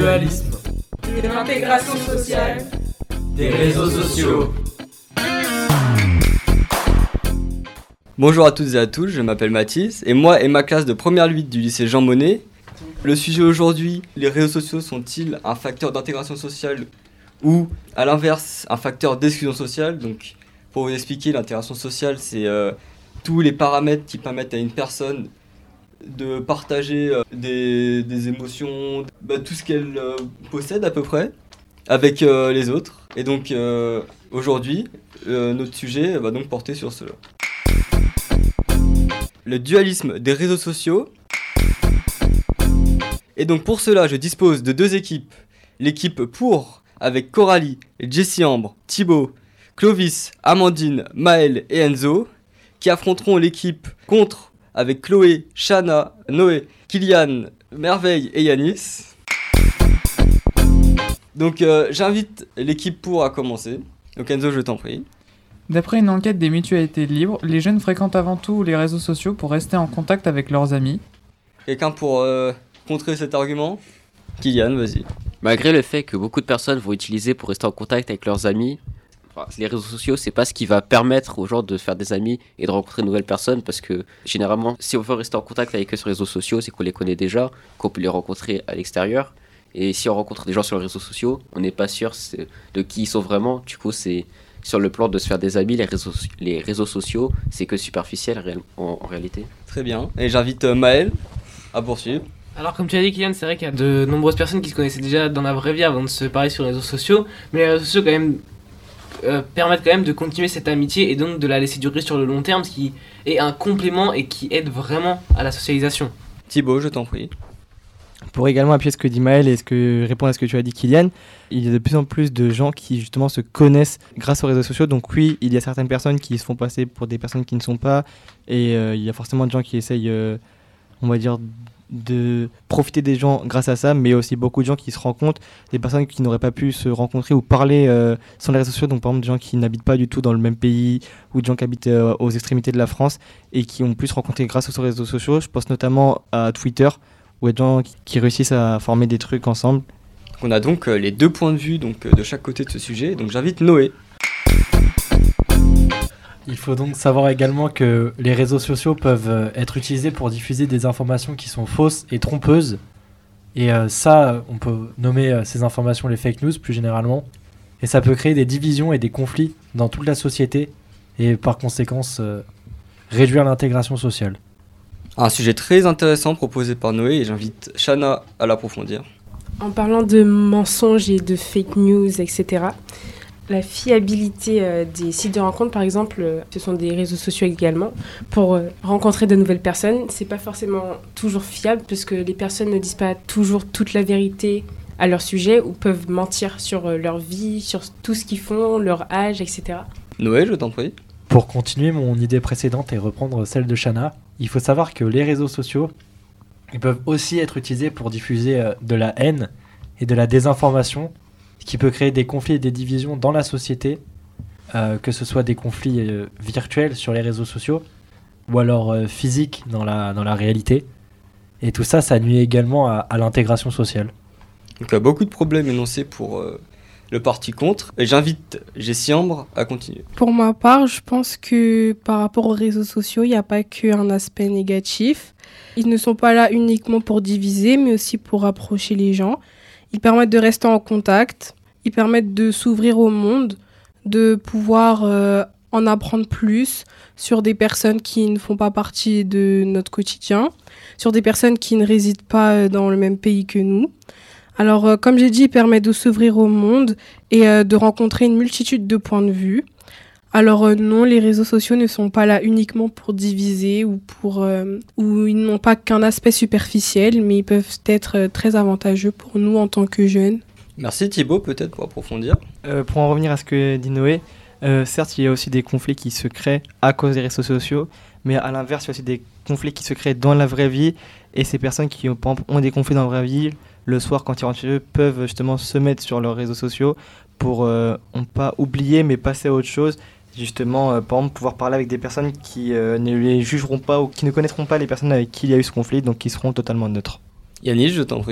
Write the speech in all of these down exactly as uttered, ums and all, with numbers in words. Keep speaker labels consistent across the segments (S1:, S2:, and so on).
S1: dualisme,
S2: de l'intégration sociale,
S1: des réseaux sociaux.
S3: Bonjour à toutes et à tous, je m'appelle Mathis et moi et ma classe de première huit du lycée Jean Monnet. Le sujet aujourd'hui, les réseaux sociaux sont-ils un facteur d'intégration sociale ou à l'inverse un facteur d'exclusion sociale? Donc pour vous expliquer, l'intégration sociale c'est euh, tous les paramètres qui permettent à une personne de partager euh, des, des émotions, bah, tout ce qu'elle euh, possède à peu près avec euh, les autres. Et donc euh, aujourd'hui, euh, notre sujet va donc porter sur cela. Le dualisme des réseaux sociaux. Et donc pour cela, je dispose de deux équipes. L'équipe pour, avec Coralie, Jessie Ambre, Thibaut, Clovis, Amandine, Maël et Enzo, qui affronteront l'équipe contre, avec Chloé, Shana, Noé, Kylian, Merveille et Yanis. Donc euh, j'invite l'équipe pour à commencer. Donc Enzo, je t'en prie.
S4: D'après une enquête des Mutualités Libres, les jeunes fréquentent avant tout les réseaux sociaux pour rester en contact avec leurs amis.
S3: Quelqu'un pour euh, contrer cet argument? Kylian, vas-y.
S5: Malgré le fait que beaucoup de personnes vont utiliser pour rester en contact avec leurs amis, enfin, les réseaux sociaux, c'est pas ce qui va permettre aux gens de faire des amis et de rencontrer de nouvelles personnes, parce que généralement, si on veut rester en contact avec eux sur les réseaux sociaux, c'est qu'on les connaît déjà, qu'on peut les rencontrer à l'extérieur. Et si on rencontre des gens sur les réseaux sociaux, on n'est pas sûr de qui ils sont vraiment. Du coup, c'est sur le plan de se faire des amis, les réseaux, les réseaux sociaux, c'est que superficiel réel, en, en réalité.
S3: Très bien. Et j'invite euh, Maël à poursuivre.
S6: Alors comme tu as dit Kylian, c'est vrai qu'il y a de nombreuses personnes qui se connaissaient déjà dans la vraie vie avant de se parler sur les réseaux sociaux, mais les réseaux sociaux quand même euh, permettent quand même de continuer cette amitié et donc de la laisser durer sur le long terme, ce qui est un complément et qui aide vraiment à la socialisation.
S3: Thibaut, je t'en prie.
S7: Pour également appuyer ce que dit Maël et ce que, répondre à ce que tu as dit Kylian, il y a de plus en plus de gens qui justement se connaissent grâce aux réseaux sociaux. Donc oui, il y a certaines personnes qui se font passer pour des personnes qui ne sont pas, et euh, il y a forcément des gens qui essayent, euh, on va dire, de profiter des gens grâce à ça, mais il y a aussi beaucoup de gens qui se rencontrent, des personnes qui n'auraient pas pu se rencontrer ou parler euh, sans les réseaux sociaux. Donc par exemple des gens qui n'habitent pas du tout dans le même pays, ou des gens qui habitent euh, aux extrémités de la France et qui ont pu se rencontrer grâce aux réseaux sociaux. Je pense notamment à Twitter, ou des gens qui réussissent à former des trucs ensemble.
S3: On a donc euh, les deux points de vue donc, euh, de chaque côté de ce sujet. Donc j'invite Noé.
S8: Il faut donc savoir également que les réseaux sociaux peuvent euh, être utilisés pour diffuser des informations qui sont fausses et trompeuses. Et euh, ça, on peut nommer euh, ces informations les fake news plus généralement. Et ça peut créer des divisions et des conflits dans toute la société et par conséquence euh, réduire l'intégration sociale.
S3: Un sujet très intéressant proposé par Noé et j'invite Shana à l'approfondir.
S2: En parlant de mensonges et de fake news, et cetera, la fiabilité euh, des sites de rencontres, par exemple, euh, ce sont des réseaux sociaux également, pour euh, rencontrer de nouvelles personnes. C'est pas forcément toujours fiable, puisque les personnes ne disent pas toujours toute la vérité à leur sujet, ou peuvent mentir sur euh, leur vie, sur tout ce qu'ils font, leur âge, et cetera.
S3: Noé, je t'en prie.
S8: Pour continuer mon idée précédente et reprendre celle de Shana, il faut savoir que les réseaux sociaux, ils peuvent aussi être utilisés pour diffuser euh, de la haine et de la désinformation, ce qui peut créer des conflits et des divisions dans la société, euh, que ce soit des conflits euh, virtuels sur les réseaux sociaux ou alors euh, physiques dans la, dans la réalité. Et tout ça, ça nuit également à, à l'intégration sociale.
S3: Donc il y a beaucoup de problèmes énoncés pour euh, le parti contre. Et j'invite Jessie Ambre à continuer.
S9: Pour ma part, je pense que par rapport aux réseaux sociaux, il n'y a pas qu'un aspect négatif. Ils ne sont pas là uniquement pour diviser, mais aussi pour rapprocher les gens. Ils permettent de rester en contact, ils permettent de s'ouvrir au monde, de pouvoir euh, en apprendre plus sur des personnes qui ne font pas partie de notre quotidien, sur des personnes qui ne résident pas dans le même pays que nous. Alors, euh, comme j'ai dit, ils permettent de s'ouvrir au monde et euh, de rencontrer une multitude de points de vue. Alors euh, non, les réseaux sociaux ne sont pas là uniquement pour diviser ou pour euh, ou ils n'ont pas qu'un aspect superficiel, mais ils peuvent être euh, très avantageux pour nous en tant que jeunes.
S3: Merci Thibaut, peut-être pour approfondir.
S7: Euh, pour en revenir à ce que dit Noé, euh, certes il y a aussi des conflits qui se créent à cause des réseaux sociaux, mais à l'inverse il y a aussi des conflits qui se créent dans la vraie vie, et ces personnes qui par exemple, ont des conflits dans la vraie vie, le soir quand ils rentrent chez eux, peuvent justement se mettre sur leurs réseaux sociaux pour euh, non pas oublier mais passer à autre chose. Justement, euh, par exemple, pouvoir parler avec des personnes qui euh, ne les jugeront pas ou qui ne connaîtront pas les personnes avec qui il y a eu ce conflit, donc qui seront totalement neutres.
S3: Yanis, je t'en prie.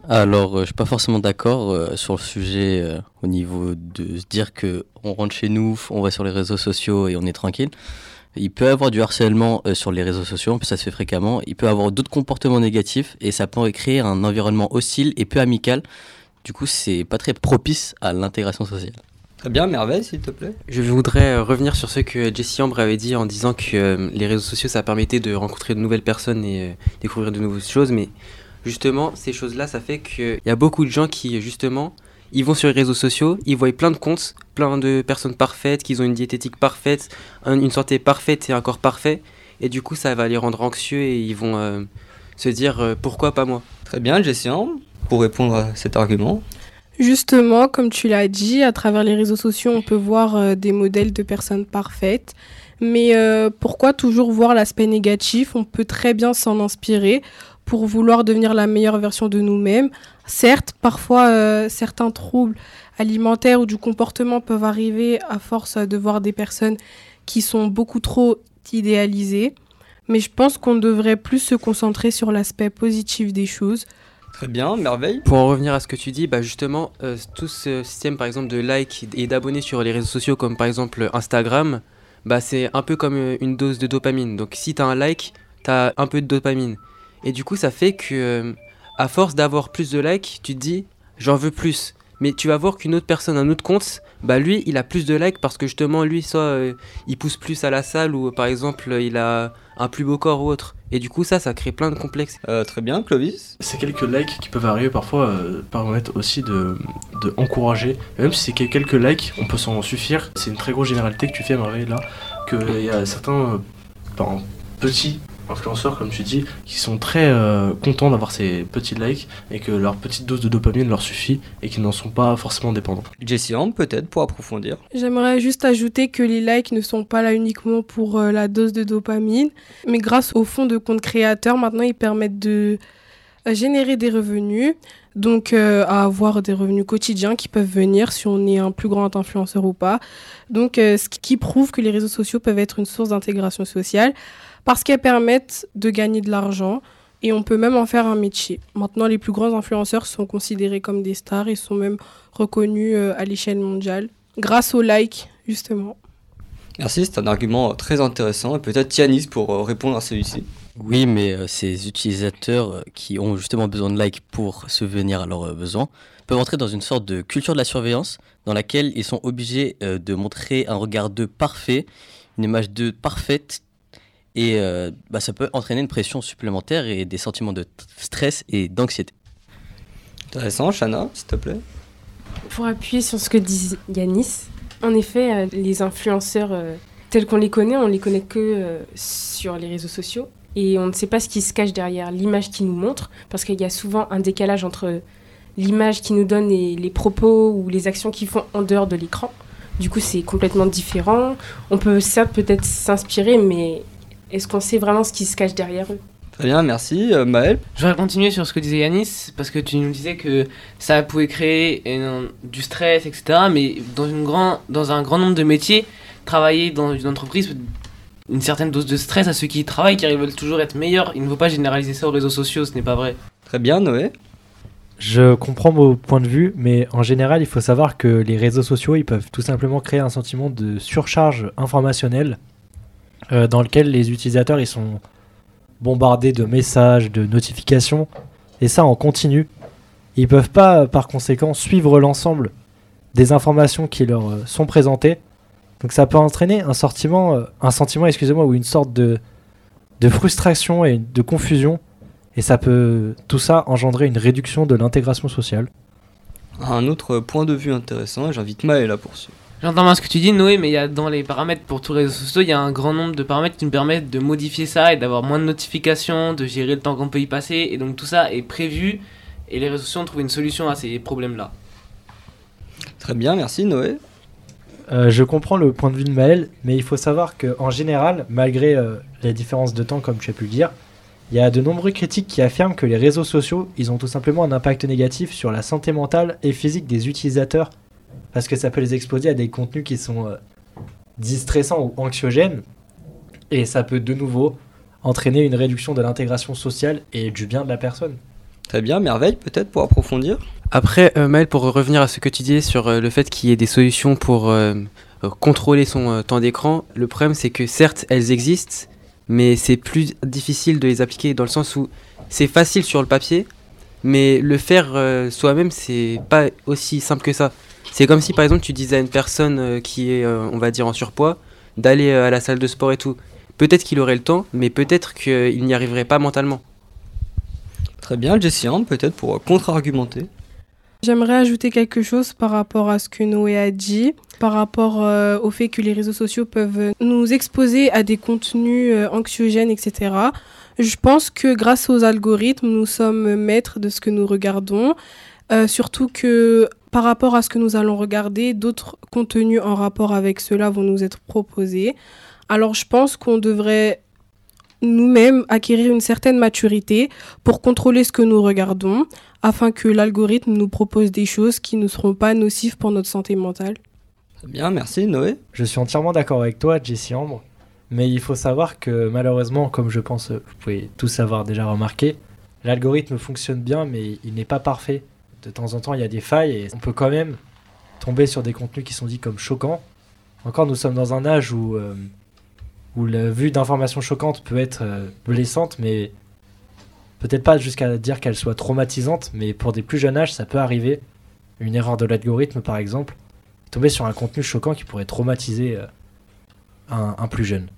S10: Alors, euh, je suis pas forcément d'accord euh, sur le sujet euh, au niveau de se dire que on rentre chez nous, on va sur les réseaux sociaux et on est tranquille. Il peut y avoir du harcèlement euh, sur les réseaux sociaux, en plus ça se fait fréquemment. Il peut y avoir d'autres comportements négatifs et ça peut créer un environnement hostile et peu amical. Du coup, c'est pas très propice à l'intégration sociale.
S3: Très bien, Merveille, s'il te plaît.
S11: Je voudrais euh, revenir sur ce que Jessie Ambre avait dit en disant que euh, les réseaux sociaux, ça permettait de rencontrer de nouvelles personnes et euh, découvrir de nouvelles choses. Mais justement, ces choses-là, ça fait qu'il y a beaucoup de gens qui, justement, ils vont sur les réseaux sociaux, ils voient plein de comptes, plein de personnes parfaites, qui ont une diététique parfaite, un, une santé parfaite et un corps parfait. Et du coup, ça va les rendre anxieux et ils vont euh, se dire euh, pourquoi pas moi.
S3: Très bien, Jessie Ambre, pour répondre à cet argument.
S9: Justement, comme tu l'as dit, à travers les réseaux sociaux, on peut voir euh, des modèles de personnes parfaites. Mais euh, pourquoi toujours voir l'aspect négatif ? On peut très bien s'en inspirer pour vouloir devenir la meilleure version de nous-mêmes. Certes, parfois, euh, certains troubles alimentaires ou du comportement peuvent arriver à force de voir des personnes qui sont beaucoup trop idéalisées. Mais je pense qu'on devrait plus se concentrer sur l'aspect positif des choses.
S3: Très bien, Merveille.
S11: Pour en revenir à ce que tu dis, bah justement, euh, tout ce système par exemple de likes et d'abonnés sur les réseaux sociaux comme par exemple Instagram, bah c'est un peu comme une dose de dopamine. Donc si t'as un like, t'as un peu de dopamine. Et du coup ça fait que euh, à force d'avoir plus de likes, tu te dis j'en veux plus. Mais tu vas voir qu'une autre personne, un autre compte, bah lui il a plus de likes parce que justement lui soit euh, il pousse plus à la salle ou par exemple il a un plus beau corps ou autre. Et du coup ça, ça crée plein de complexes.
S3: Euh, très bien, Clovis.
S12: Ces quelques likes qui peuvent arriver parfois euh, permettent aussi de, de encourager. Et même si c'est quelques likes, on peut s'en suffire. C'est une très grosse généralité que tu fais, Merveille, là, qu'il y a certains euh, ben, petits influenceurs, comme tu dis, qui sont très euh, contents d'avoir ces petits likes et que leur petite dose de dopamine leur suffit et qu'ils n'en sont pas forcément dépendants.
S3: Jessie Ambre, peut-être, pour approfondir.
S9: J'aimerais juste ajouter que les likes ne sont pas là uniquement pour euh, la dose de dopamine, mais grâce au fonds de compte créateurs, maintenant ils permettent de euh, générer des revenus, donc euh, à avoir des revenus quotidiens qui peuvent venir si on est un plus grand influenceur ou pas. Donc euh, ce qui prouve que les réseaux sociaux peuvent être une source d'intégration sociale parce qu'elles permettent de gagner de l'argent et on peut même en faire un métier. Maintenant, les plus grands influenceurs sont considérés comme des stars et sont même reconnus euh, à l'échelle mondiale grâce aux likes, justement.
S3: Merci, c'est un argument très intéressant. Et peut-être Yanis pour euh, répondre à celui-ci.
S10: Oui, mais euh, ces utilisateurs euh, qui ont justement besoin de likes pour subvenir à leurs euh, besoins peuvent entrer dans une sorte de culture de la surveillance dans laquelle ils sont obligés euh, de montrer un regard d'eux parfait, une image d'eux parfaite. Et euh, bah, ça peut entraîner une pression supplémentaire et des sentiments de t- stress et d'anxiété.
S3: Intéressant, Chana, s'il te plaît.
S2: Pour appuyer sur ce que dit Yanis, en effet, euh, les influenceurs euh, tels qu'on les connaît, on les connaît que euh, sur les réseaux sociaux. Et on ne sait pas ce qui se cache derrière l'image qu'ils nous montrent, parce qu'il y a souvent un décalage entre l'image qu'ils nous donnent et les propos ou les actions qu'ils font en dehors de l'écran. Du coup, c'est complètement différent. On peut certes peut-être s'inspirer, mais est-ce qu'on sait vraiment ce qui se cache derrière eux ?
S3: Très bien, merci. Euh, Maël ?
S6: Je vais continuer sur ce que disait Yanis, parce que tu nous disais que ça pouvait créer euh, du stress, et cetera. Mais dans, une grand, dans un grand nombre de métiers, travailler dans une entreprise, une certaine dose de stress à ceux qui y travaillent, car ils veulent toujours être meilleurs. Il ne faut pas généraliser ça aux réseaux sociaux, ce n'est pas vrai.
S3: Très bien, Noé ?
S8: Je comprends vos points de vue, mais en général, il faut savoir que les réseaux sociaux, ils peuvent tout simplement créer un sentiment de surcharge informationnelle euh, dans lequel les utilisateurs ils sont bombardés de messages, de notifications, et ça en continu. Ils peuvent pas, par conséquent, suivre l'ensemble des informations qui leur euh, sont présentées. Donc ça peut entraîner un sentiment, euh, un sentiment, excusez-moi, ou une sorte de, de frustration et de confusion. Et ça peut, tout ça, engendrer une réduction de l'intégration sociale.
S3: Un autre point de vue intéressant, et j'invite Maël à poursuivre.
S6: J'entends bien ce que tu dis, Noé, mais il y a dans les paramètres pour tous les réseaux sociaux, il y a un grand nombre de paramètres qui nous permettent de modifier ça et d'avoir moins de notifications, de gérer le temps qu'on peut y passer. Et donc tout ça est prévu et les réseaux sociaux ont trouvé une solution à ces problèmes-là.
S3: Très bien, merci Noé.
S8: Euh, je comprends le point de vue de Maël, mais il faut savoir qu'en général, malgré euh, la différence de temps, comme tu as pu le dire, il y a de nombreux critiques qui affirment que les réseaux sociaux, ils ont tout simplement un impact négatif sur la santé mentale et physique des utilisateurs, parce que ça peut les exposer à des contenus qui sont euh, distressants ou anxiogènes, et ça peut de nouveau entraîner une réduction de l'intégration sociale et du bien de la personne.
S3: Très bien, Merveille, peut-être pour approfondir.
S11: Après, euh, Maël, pour revenir à ce que tu disais sur euh, le fait qu'il y ait des solutions pour euh, euh, contrôler son euh, temps d'écran, le problème c'est que certes elles existent, mais c'est plus difficile de les appliquer dans le sens où c'est facile sur le papier, mais le faire euh, soi-même c'est pas aussi simple que ça. C'est comme si par exemple tu disais à une personne euh, qui est, euh, on va dire, en surpoids, d'aller euh, à la salle de sport et tout. Peut-être qu'il aurait le temps, mais peut-être qu'il n'y arriverait pas mentalement.
S3: Très bien, Jessie, peut-être pour contre-argumenter.
S9: J'aimerais ajouter quelque chose par rapport à ce que Noé a dit, par rapport euh, au fait que les réseaux sociaux peuvent nous exposer à des contenus euh, anxiogènes, et cetera. Je pense que grâce aux algorithmes, nous sommes maîtres de ce que nous regardons, euh, surtout que par rapport à ce que nous allons regarder, d'autres contenus en rapport avec cela vont nous être proposés. Alors je pense qu'on devrait nous-mêmes acquérir une certaine maturité pour contrôler ce que nous regardons, afin que l'algorithme nous propose des choses qui ne seront pas nocives pour notre santé mentale.
S3: Très bien, merci Noé.
S8: Je suis entièrement d'accord avec toi, Jessie Ambre, mais il faut savoir que malheureusement, comme je pense vous pouvez tous avoir déjà remarqué, l'algorithme fonctionne bien, mais il n'est pas parfait. De temps en temps, il y a des failles et on peut quand même tomber sur des contenus qui sont dits comme choquants. Encore, nous sommes dans un âge où, euh, où la vue d'informations choquantes peut être euh, blessante, mais peut-être pas jusqu'à dire qu'elle soit traumatisante, mais pour des plus jeunes âges, ça peut arriver. Une erreur de l'algorithme, par exemple, tomber sur un contenu choquant qui pourrait traumatiser euh, un, un plus jeune.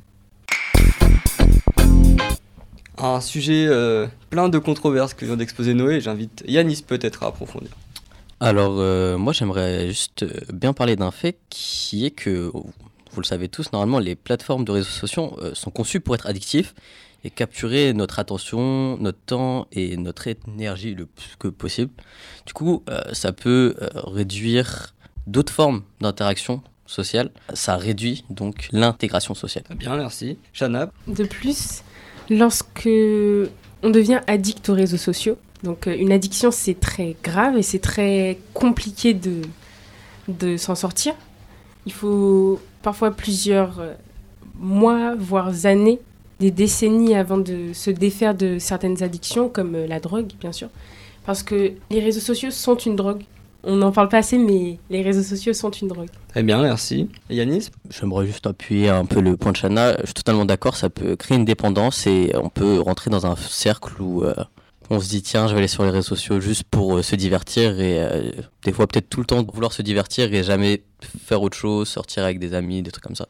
S3: Un sujet euh, plein de controverses que vient d'exposer Noé, j'invite Yanis peut-être à approfondir.
S10: Alors, euh, moi, j'aimerais juste bien parler d'un fait qui est que, vous le savez tous, normalement, les plateformes de réseaux sociaux euh, sont conçues pour être addictives et capturer notre attention, notre temps et notre énergie le plus que possible. Du coup, euh, ça peut euh, réduire d'autres formes d'interaction sociale. Ça réduit donc l'intégration sociale.
S3: Très bien, merci. Shana.
S2: De plus, lorsque on devient addict aux réseaux sociaux, donc euh, une addiction c'est très grave et c'est très compliqué de, de s'en sortir. Il faut parfois plusieurs euh, mois, voire années, des décennies avant de se défaire de certaines addictions, comme euh, la drogue bien sûr. Parce que les réseaux sociaux sont une drogue. On n'en parle pas assez, mais les réseaux sociaux sont une drogue.
S3: Très bien, merci. Et Yanis ?
S10: J'aimerais juste appuyer un peu le point de Shana. Je suis totalement d'accord, ça peut créer une dépendance et on peut rentrer dans un cercle où euh, on se dit tiens, je vais aller sur les réseaux sociaux juste pour euh, se divertir et euh, des fois peut-être tout le temps vouloir se divertir et jamais faire autre chose, sortir avec des amis, des trucs comme ça.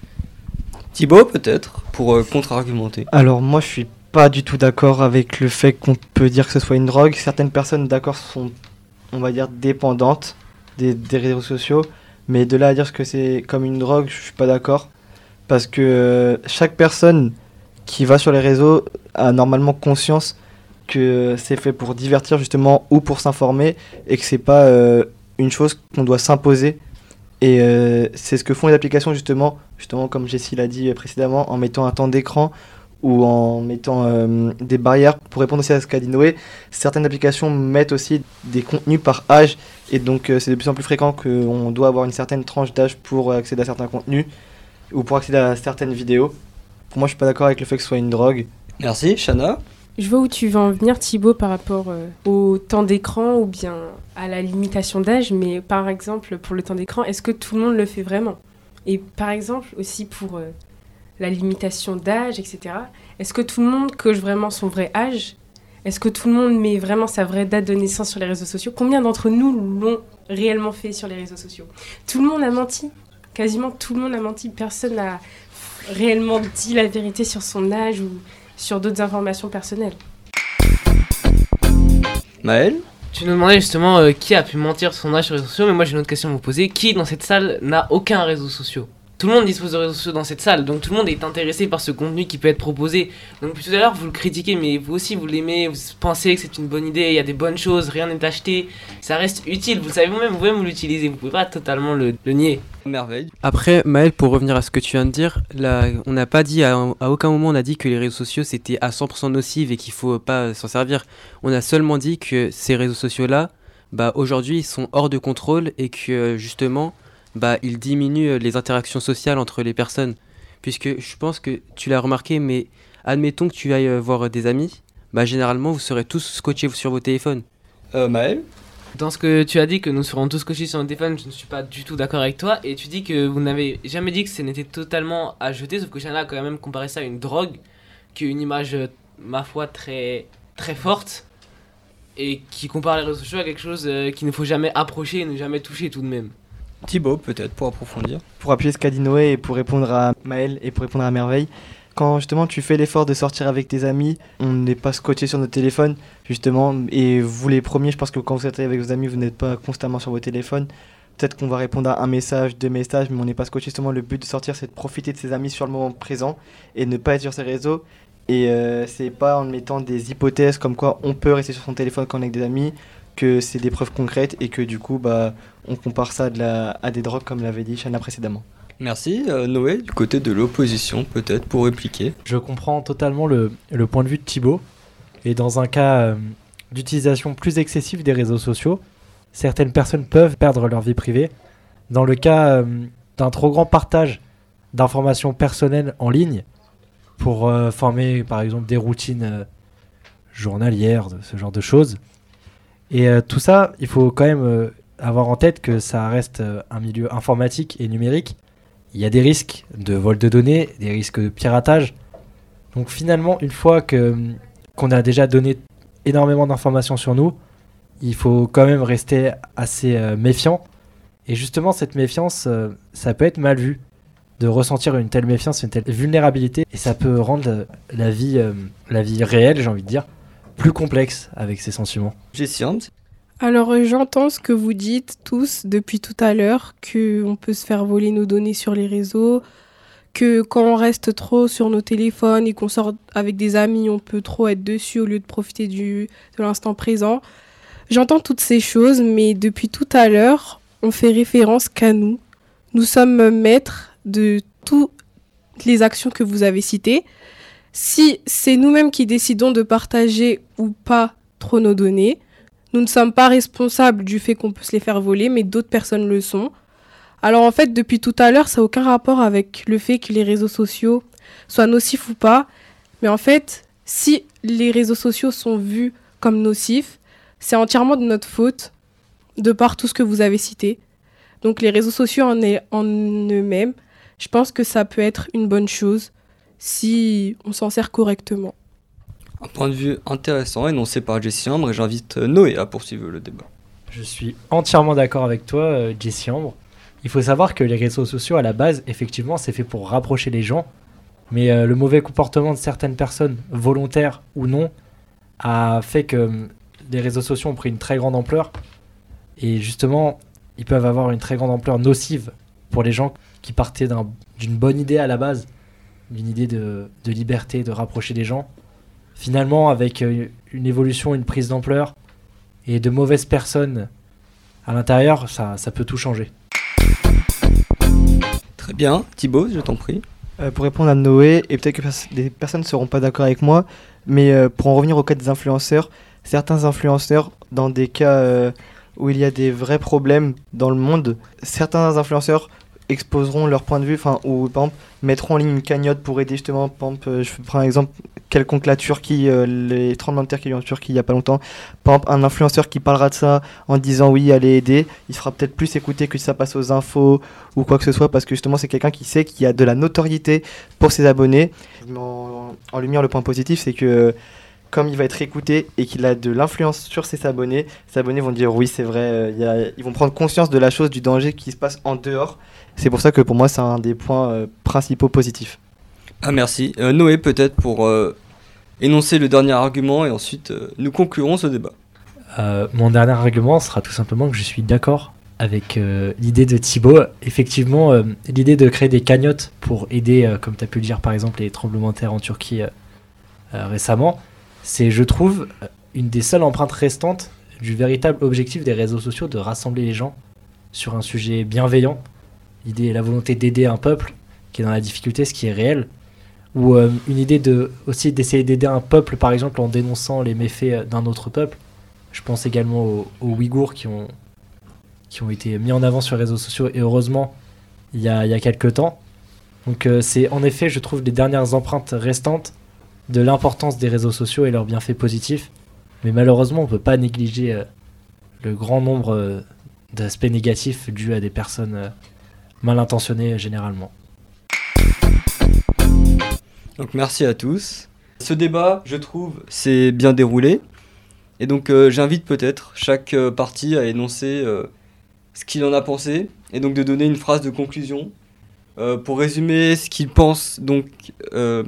S3: Thibaut peut-être, pour euh, contre-argumenter.
S7: Alors moi je suis pas du tout d'accord avec le fait qu'on peut dire que ce soit une drogue. Certaines personnes d'accord sont, on va dire, dépendantes des, des réseaux sociaux, mais de là à dire que c'est comme une drogue, je suis pas d'accord, parce que euh, chaque personne qui va sur les réseaux a normalement conscience que c'est fait pour divertir justement ou pour s'informer et que c'est pas euh, une chose qu'on doit s'imposer. Et euh, c'est ce que font les applications justement, justement comme Jessie l'a dit précédemment, en mettant un temps d'écran ou en mettant euh, des barrières. Pour répondre aussi à ce qu'a dit Noé, certaines applications mettent aussi des contenus par âge et donc euh, c'est de plus en plus fréquent qu'on doit avoir une certaine tranche d'âge pour accéder à certains contenus ou pour accéder à certaines vidéos. Pour moi je suis pas d'accord avec le fait que ce soit une drogue.
S3: Merci, Shana.
S2: Je vois où tu vas en venir, Thibaut, par rapport euh, au temps d'écran ou bien à la limitation d'âge, mais par exemple, pour le temps d'écran, est-ce que tout le monde le fait vraiment ? Et par exemple, aussi pour euh, la limitation d'âge, et cetera, est-ce que tout le monde coche vraiment son vrai âge ? Est-ce que tout le monde met vraiment sa vraie date de naissance sur les réseaux sociaux ? Combien d'entre nous l'ont réellement fait sur les réseaux sociaux ? Tout le monde a menti. Quasiment tout le monde a menti. Personne n'a réellement dit la vérité sur son âge ou sur d'autres informations personnelles.
S3: Maël ?
S6: Tu nous demandais justement euh, qui a pu mentir son âge sur les réseaux sociaux, mais moi j'ai une autre question à vous poser. Qui dans cette salle n'a aucun réseau social ? Tout le monde dispose de réseaux sociaux dans cette salle, donc tout le monde est intéressé par ce contenu qui peut être proposé. Donc depuis tout à l'heure vous le critiquez, mais vous aussi vous l'aimez, vous pensez que c'est une bonne idée, il y a des bonnes choses, rien n'est acheté, ça reste utile, vous le savez vous-même, vous-même vous l'utilisez, vous pouvez pas totalement le, le nier.
S3: Merveille.
S11: Après, Maël, pour revenir à ce que tu viens de dire, là, on n'a pas dit, à, à aucun moment on a dit que les réseaux sociaux c'était à cent pour cent nocif et qu'il faut pas s'en servir. On a seulement dit que ces réseaux sociaux-là, bah, aujourd'hui ils sont hors de contrôle et que justement, bah, ils diminuent les interactions sociales entre les personnes. Puisque je pense que tu l'as remarqué, mais admettons que tu ailles voir des amis, bah généralement vous serez tous scotchés sur vos téléphones.
S3: Euh, Maël ?
S6: Dans ce que tu as dit, que nous serons tous coachés sur nos téléphones, je ne suis pas du tout d'accord avec toi. Et tu dis que vous n'avez jamais dit que ce n'était totalement à jeter, sauf que Shana a quand même comparé ça à une drogue, qui est une image, euh, ma foi, très, très forte, et qui compare les réseaux sociaux à quelque chose euh, qu'il ne faut jamais approcher et ne jamais toucher tout de même.
S3: Thibaut, peut-être, pour approfondir.
S7: Pour appuyer ce qu'a dit Noé et pour répondre à Maël et pour répondre à Merveille, quand justement tu fais l'effort de sortir avec tes amis, on n'est pas scotché sur notre téléphone, justement, et vous les premiers, je pense que quand vous êtes avec vos amis, vous n'êtes pas constamment sur vos téléphones. Peut-être qu'on va répondre à un message, deux messages, mais on n'est pas scotché. Justement, le but de sortir, c'est de profiter de ses amis sur le moment présent et ne pas être sur ses réseaux. Et euh, c'est pas en mettant des hypothèses comme quoi on peut rester sur son téléphone quand on est avec des amis, que c'est des preuves concrètes et que du coup, bah, on compare ça de la, à des drogues, comme l'avait dit Shana précédemment.
S3: Merci. Euh, Noé, du côté de l'opposition, peut-être, pour répliquer.
S8: Je comprends totalement le, le point de vue de Thibaut. Et dans un cas euh, d'utilisation plus excessive des réseaux sociaux, certaines personnes peuvent perdre leur vie privée. Dans le cas euh, d'un trop grand partage d'informations personnelles en ligne, pour euh, former par exemple des routines euh, journalières, ce genre de choses. Et euh, tout ça, il faut quand même euh, avoir en tête que ça reste euh, un milieu informatique et numérique. Il y a des risques de vol de données, des risques de piratage. Donc finalement, une fois que, qu'on a déjà donné énormément d'informations sur nous, il faut quand même rester assez euh, méfiant. Et justement, cette méfiance, euh, ça peut être mal vu. De ressentir une telle méfiance, une telle vulnérabilité. Et ça peut rendre la vie, euh, la vie réelle, j'ai envie de dire, plus complexe avec ces sentiments.
S3: Jessie.
S9: Alors euh, j'entends ce que vous dites tous depuis tout à l'heure, qu'on peut se faire voler nos données sur les réseaux, que quand on reste trop sur nos téléphones et qu'on sort avec des amis, on peut trop être dessus au lieu de profiter du, de l'instant présent. J'entends toutes ces choses, mais depuis tout à l'heure, on fait référence qu'à nous. Nous sommes maîtres de toutes les actions que vous avez citées. Si c'est nous-mêmes qui décidons de partager ou pas trop nos données, nous ne sommes pas responsables du fait qu'on peut se les faire voler, mais d'autres personnes le sont. Alors en fait, depuis tout à l'heure, ça n'a aucun rapport avec le fait que les réseaux sociaux soient nocifs ou pas. Mais en fait, si les réseaux sociaux sont vus comme nocifs, c'est entièrement de notre faute, de par tout ce que vous avez cité. Donc les réseaux sociaux en, est, en eux-mêmes, je pense que ça peut être une bonne chose si on s'en sert correctement.
S3: Un point de vue intéressant énoncé par Jessie Ambre, et j'invite Noé à poursuivre le débat.
S8: Je suis entièrement d'accord avec toi, euh, Jessie Ambre. Il faut savoir que les réseaux sociaux, à la base, effectivement, c'est fait pour rapprocher les gens. Mais euh, le mauvais comportement de certaines personnes, volontaires ou non, a fait que euh, les réseaux sociaux ont pris une très grande ampleur. Et justement, ils peuvent avoir une très grande ampleur nocive pour les gens qui partaient d'un, d'une bonne idée à la base, d'une idée de, de liberté, de rapprocher les gens. Finalement, avec euh, une évolution, une prise d'ampleur et de mauvaises personnes à l'intérieur, ça, ça peut tout changer.
S3: Très bien. Thibaut, je t'en prie.
S7: Euh, pour répondre à Noé, et peut-être que pers- des personnes ne seront pas d'accord avec moi, mais euh, pour en revenir au cas des influenceurs, certains influenceurs, dans des cas euh, où il y a des vrais problèmes dans le monde, certains influenceurs exposeront leur point de vue, enfin, ou par exemple, mettront en ligne une cagnotte pour aider justement, par exemple, euh, je prends un exemple quelconque, la Turquie, euh, les tremblements de terre qu'il y a eu en Turquie il n'y a pas longtemps. Par exemple, un influenceur qui parlera de ça en disant oui, allez aider, il sera peut-être plus écouté que si ça passe aux infos ou quoi que ce soit, parce que justement, c'est quelqu'un qui sait qu'il y a de la notoriété pour ses abonnés. En, en lumière, le point positif, c'est que comme il va être écouté et qu'il a de l'influence sur ses abonnés, ses abonnés vont dire oui, c'est vrai, euh, y a, ils vont prendre conscience de la chose, du danger qui se passe en dehors. C'est pour ça que pour moi, c'est un des points euh, principaux positifs.
S3: Ah, merci. Euh, Noé, peut-être pour euh, énoncer le dernier argument et ensuite euh, nous conclurons ce débat.
S8: Euh, mon dernier argument sera tout simplement que je suis d'accord avec euh, l'idée de Thibaut. Effectivement, euh, l'idée de créer des cagnottes pour aider, euh, comme tu as pu le dire par exemple, les tremblements de terre en Turquie euh, euh, récemment, c'est, je trouve, une des seules empreintes restantes du véritable objectif des réseaux sociaux de rassembler les gens sur un sujet bienveillant. L'idée et la volonté d'aider un peuple qui est dans la difficulté, ce qui est réel. Ou euh, une idée de, aussi d'essayer d'aider un peuple, par exemple, en dénonçant les méfaits d'un autre peuple. Je pense également aux, aux Ouïghours qui ont, qui ont été mis en avant sur les réseaux sociaux, et heureusement, il y a, il y a quelques temps. Donc euh, c'est en effet, je trouve, les dernières empreintes restantes de l'importance des réseaux sociaux et leurs bienfaits positifs. Mais malheureusement, on ne peut pas négliger euh, le grand nombre euh, d'aspects négatifs dus à des personnes euh, mal intentionnées généralement.
S3: Donc merci à tous. Ce débat, je trouve, s'est bien déroulé. Et donc euh, j'invite peut-être chaque euh, partie à énoncer euh, ce qu'il en a pensé et donc de donner une phrase de conclusion euh, pour résumer ce qu'il pense donc euh,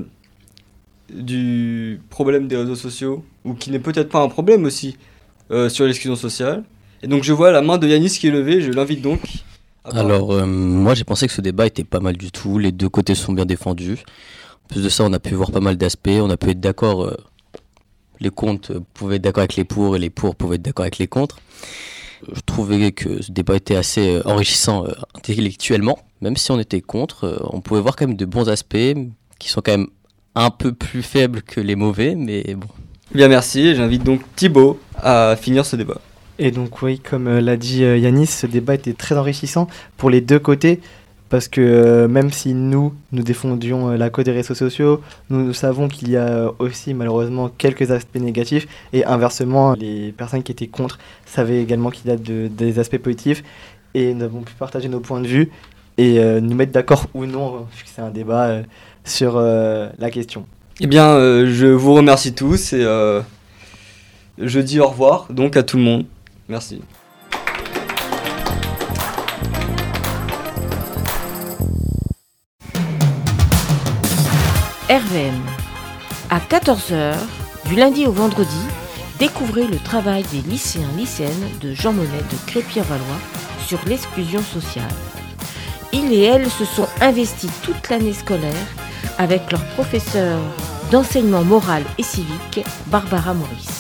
S3: du problème des réseaux sociaux, ou qui n'est peut-être pas un problème aussi euh, sur l'exclusion sociale. Et donc je vois la main de Yanis qui est levée, je l'invite donc à parler.
S10: Alors, euh, moi j'ai pensé que ce débat était pas mal du tout, les deux côtés sont bien défendus. En plus de ça, on a pu voir pas mal d'aspects, on a pu être d'accord, euh, les contre euh, pouvaient être d'accord avec les pour et les pour pouvaient être d'accord avec les contre. Je trouvais que ce débat était assez euh, enrichissant euh, intellectuellement, même si on était contre, euh, on pouvait voir quand même de bons aspects qui sont quand même un peu plus faibles que les mauvais, mais bon.
S3: Bien, merci. J'invite donc Thibaut à finir ce débat.
S7: Et donc oui, comme euh, l'a dit euh, Yanis, ce débat était très enrichissant pour les deux côtés, parce que euh, même si nous, nous défendions euh, la cause des réseaux sociaux, nous, nous savons qu'il y a euh, aussi malheureusement quelques aspects négatifs, et inversement, les personnes qui étaient contre savaient également qu'il y a de, des aspects positifs, et nous avons pu partager nos points de vue, et euh, nous mettre d'accord ou non, puisque c'est un débat euh, sur euh, la question.
S3: Eh bien, euh, je vous remercie tous, et euh, je dis au revoir donc à tout le monde. Merci.
S13: R V M. À quatorze heures, du lundi au vendredi, découvrez le travail des lycéens lycéennes de Jean Monnet de Crépy-en-Valois sur l'exclusion sociale. Ils et elles se sont investis toute l'année scolaire avec leur professeur d'enseignement moral et civique, Barbara Maurice.